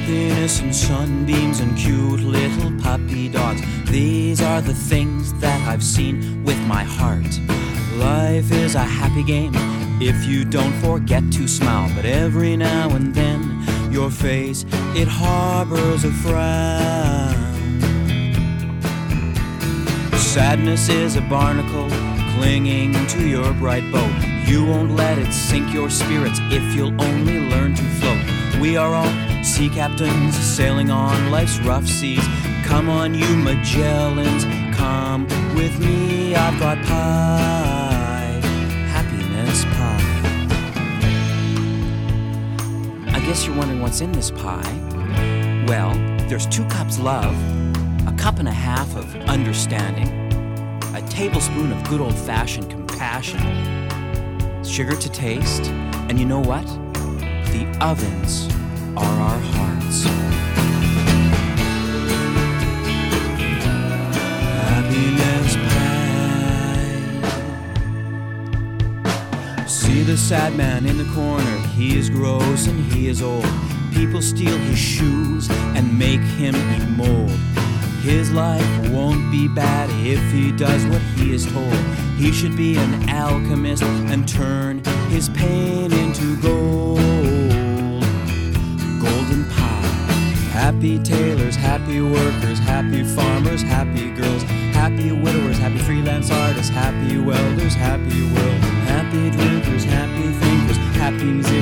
Happiness and sunbeams and cute little puppy dogs. These are the things that I've seen with my heart. Life is a happy game if you don't forget to smile. But every now and then your face, it harbors a frown. Sadness is a barnacle clinging to your bright boat. You won't let it sink your spirits if you'll only learn to float. We are all sea captains sailing on life's rough seas. Come on, you Magellans, come with me. I've got pie, happiness pie. I guess you're wondering what's in this pie. Well, there's 2 cups love, a cup and a half of understanding, a tablespoon of good old-fashioned compassion, sugar to taste, and you know what? The ovens are our hearts. Happiness pie. See the sad man in the corner. He is gross and he is old. People steal his shoes and make him eat mold. His life won't be bad if he does what he is told. He should be an alchemist and turn his pain into gold. Golden pie. Happy tailors, happy workers, happy farmers, happy girls, happy widowers, happy freelance artists, happy welders, happy world, happy drinkers, happy thinkers, happy musicians.